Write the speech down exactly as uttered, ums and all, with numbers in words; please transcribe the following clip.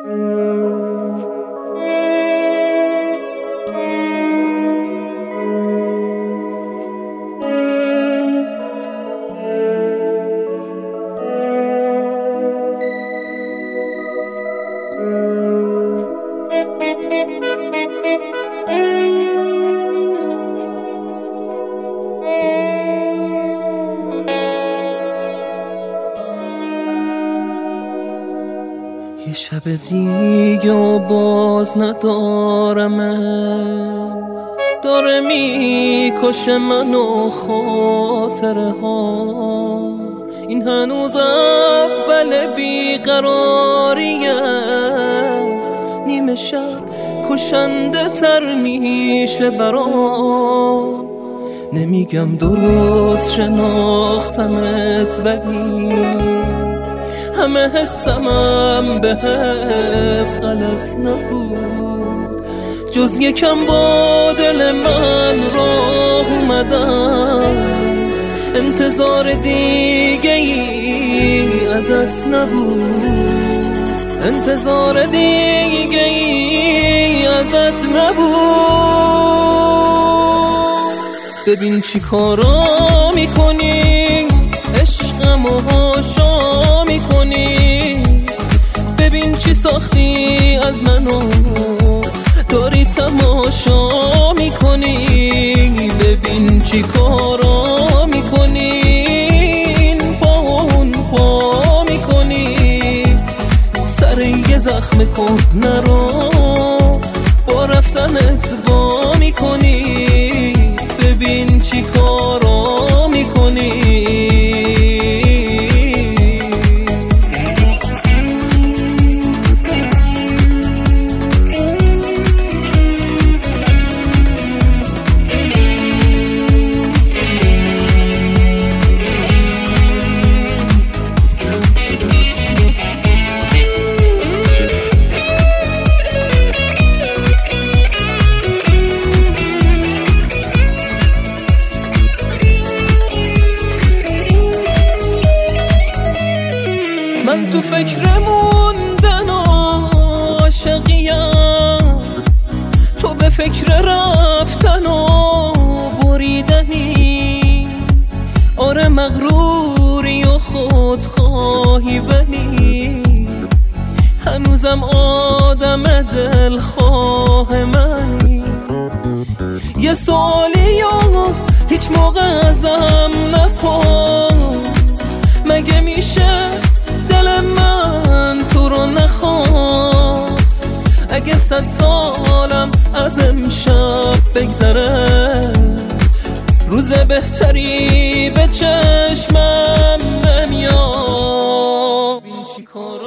یه شب دیگه و باز ندارم، داره میکشه منو خاطره ها. این هنوز اول بیقراریه، نیمه شب کشنده تر میشه برام. نمیگم درست شناختمت، ولی همه حسمم بهت غلط نبود. جز یکم با دل من راه اومدم، انتظار دیگه ای ازت نبود. انتظار دیگه ای ازت نبود. ببین چی کارا میکنی، عشقمو هاشا میکنی. ببین چی ساختی از منو، داری تماشا میکنی. ببین چی کارا میکنی، این پا اون پا میکنی. سر یه زخم کهنه رو با رفتنت وا میکنی. ببین چی کارا میکنی. من تو فکر موندن و عاشقیم، تو به فکر رفتن و بریدنی. آره مغروری و خودخواهی، ولی هنوزم آدم دلخواه منی. یه سوالی و هیچ موقع ازم نپرس، مگه میشه دل من تو رو نخواد؟ اگه صد سالم از امشب بگذره، روز بهتری به چشمم نمیاد.